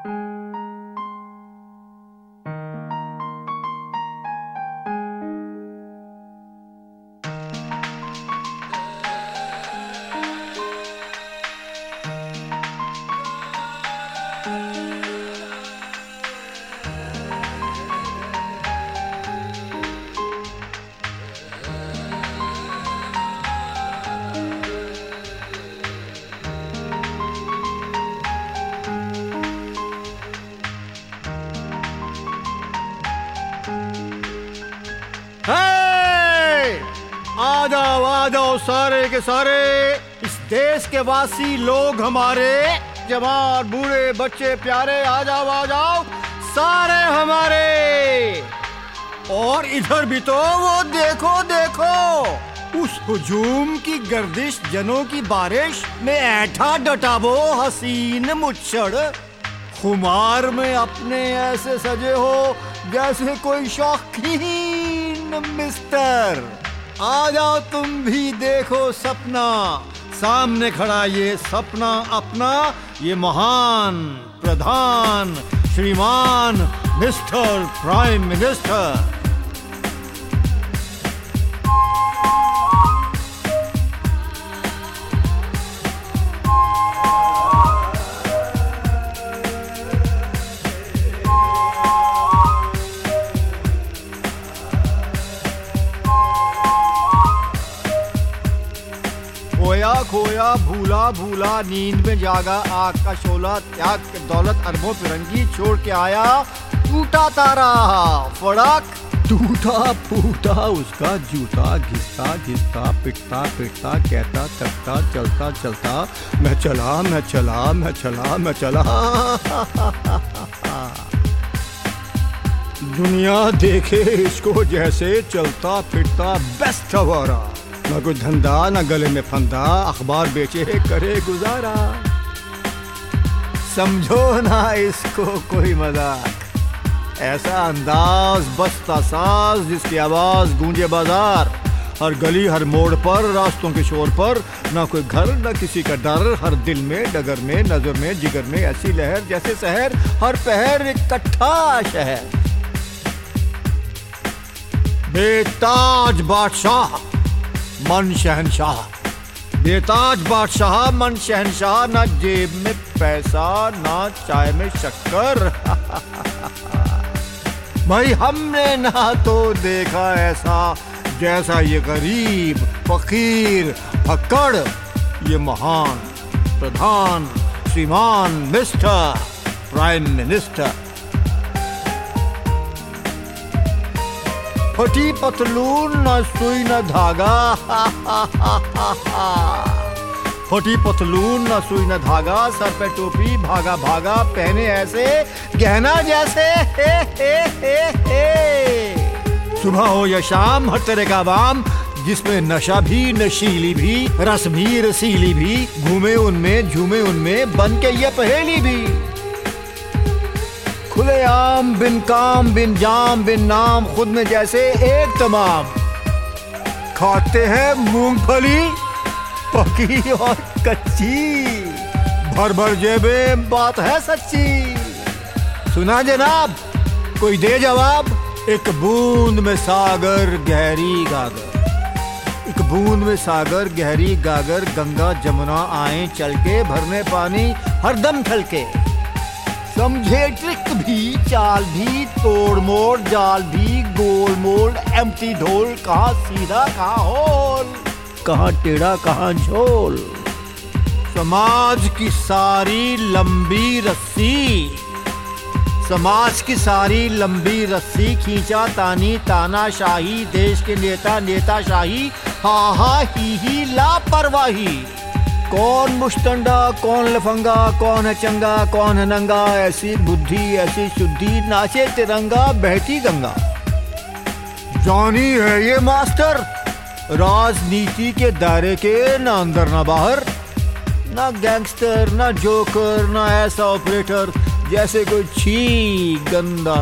आ जाओ सारे के सारे, इस देश के वासी लोग हमारे, जवान बूढ़े बच्चे प्यारे, आ जाओ सारे हमारे। और इधर भी तो वो देखो उस हुजूम की गर्दिश, जनों की बारिश में ऐठा डटाबो हसीन मुच्छड़, खुमार में अपने ऐसे सजे हो जैसे कोई शौकीन मिस्टर। आ जाओ तुम भी देखो सपना, सामने खड़ा ये सपना अपना, ये महान प्रधान श्रीमान मिस्टर प्राइम मिनिस्टर। खोया भूला नींद में जागा, आग का शोला त्याग के दौलत अरबों फिरंगी छोड़ के आया, टूटा तारा फड़क, टूटा फूटा उसका जूता, घिसता पिटता कहता थकता चलता मैं चला दुनिया देखे इसको जैसे चलता फिरता बेस्ट हवारा, न कोई धंधा न गले में फंदा, अखबार बेचे करे गुजारा। समझो ना इसको कोई मजाक, ऐसा अंदाज बसता साज जिसकी आवाज गूंजे बाजार, हर गली हर मोड़ पर रास्तों के शोर पर, ना कोई घर न किसी का डर, हर दिल में डगर में नजर में जिगर में ऐसी लहर जैसे शहर, हर पहर इकट्ठा शहर। बेताज बादशाह मन शहनशाह, बेताज बादशाह मन शहनशाह, ना जेब में पैसा ना चाय में शक्कर। भाई हमने ना तो देखा ऐसा जैसा ये गरीब फकीर फक्कड़, ये महान प्रधान श्रीमान मिस्टर प्राइम मिनिस्टर। फटी पतलून न सुई न धागा, फटी पतलून न सुई न धागा, सर पे टोपी भागा पहने ऐसे गहना जैसे सुबह हो या शाम हर तरह का वाम, जिसमें नशा भी नशीली भी रस भी रसीली भी, घूमे उनमें झूमे उनमें बन के ये पहेली भी। खुले आम बिन काम बिन जाम बिन नाम, खुद में जैसे एक तमाम, खाते हैं मूंगफली पकी और कच्ची, भर जेबे बात है सच्ची। सुना जनाब कोई दे जवाब, एक बूंद में सागर गहरी गागर, एक बूंद में सागर गहरी गागर, गंगा जमुना आए चल के, भरने पानी हरदम छलके। समझे ट्रिक भी चाल भी, तोड़ मोड़ जाल भी, गोल मोड़ एम्प्टी ढोल, कहाँ सीधा कहाँ होल, कहाँ टेढ़ा कहाँ झोल। समाज की सारी लंबी रस्सी, समाज की सारी लंबी रस्सी, खींचा तानी तानाशाही, देश के नेता शाही, हा ही लापरवाही। कौन मुश्तंडा कौन लफंगा, कौन है चंगा कौन है नंगा, ऐसी बुद्धि ऐसी शुद्धि, नाचे तिरंगा बहती गंगा। जॉनी है ये मास्टर, राजनीति के दायरे के ना अंदर ना बाहर, ना गैंगस्टर ना जोकर ना ऐसा ऑपरेटर जैसे कोई छी गंदा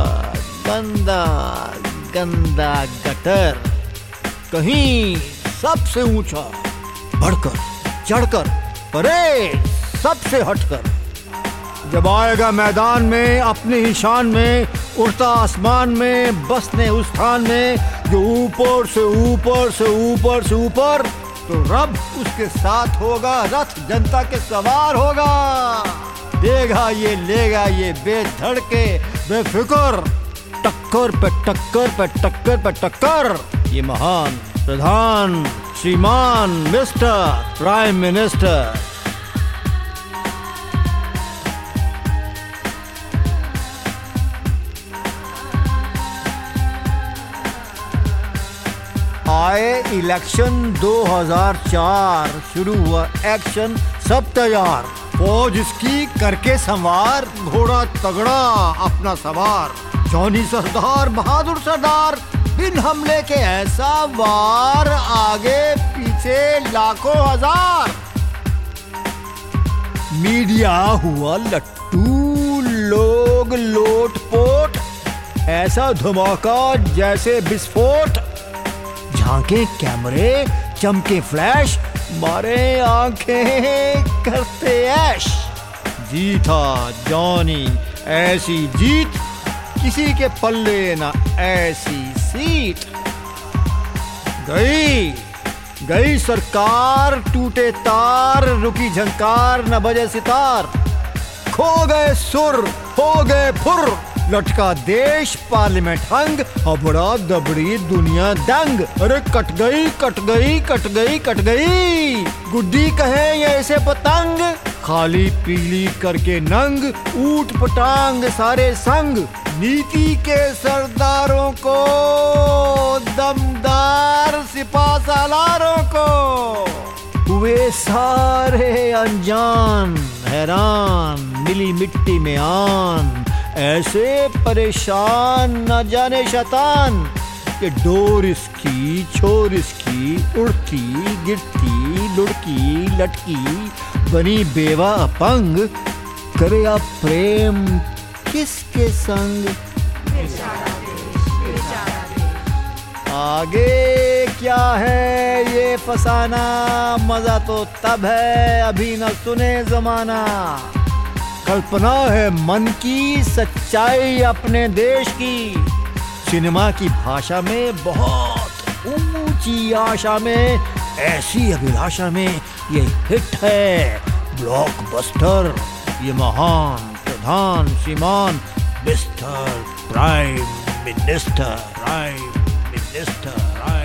गटर। कहीं सबसे ऊंचा बढ़कर चढ़कर, परे सबसे हटकर, जब आएगा मैदान में अपनी ही शान में, उड़ता आसमान में, बसने उस स्थान में जो ऊपर से ऊपर से ऊपर से ऊपर, तो रब उसके साथ होगा, रथ जनता के सवार होगा। देगा ये लेगा ये बेधड़के बेफिक्र, टक्कर पे टक्कर पे टक्कर पे टक्कर। ये महान प्रधान श्रीमान मिस्टर प्राइम मिनिस्टर। आए इलेक्शन 2004, शुरू हुआ एक्शन, सब तैयार, फौज इसकी करके संवार, घोड़ा तगड़ा अपना सवार, जॉनी सरदार बहादुर सरदार, बिन हमले के ऐसा वार, आगे पीछे लाखों हजार। मीडिया हुआ लट्टू, लोग लोटपोट, ऐसा धमाका जैसे विस्फोट, झांके कैमरे चमके फ्लैश, मारे आंखें करते ऐश। जीता जॉनी ऐसी जीत, किसी के पल्ले ना ऐसी सीट। गई सरकार, टूटे तार, रुकी झंकार, न बजे सितार, खो गए सुर, हो गए फुर, लटका देश पार्लियामेंट हंग, हबड़ा दबड़ी दुनिया दंग। अरे कट गई कट गई कट गई कट गई, गुड्डी कहे ऐसे पतंग, खाली पीली करके नंग, ऊट पटांग सारे संग। नीति के सरदारों को, दमदार सिपा सालारों को, हुए सारे अनजान, हैरान, मिली मिट्टी में आन, ऐसे परेशान न जाने शैतान, कि डोर इसकी छोर इसकी, उड़ती गिरती लुढ़की लटकी, बनी बेवा अपंग, करे आप प्रेम किसके संग। आगे क्या है ये फसाना, मजा तो तब है अभी न सुने जमाना। कल्पना है मन की, सच्चाई अपने देश की, सिनेमा की भाषा में बहुत ऊंची आशा में, ऐसी अभिलाषा में ये हिट है ब्लॉकबस्टर। ये महान प्रधान श्रीमान mister prime minister, prime minister.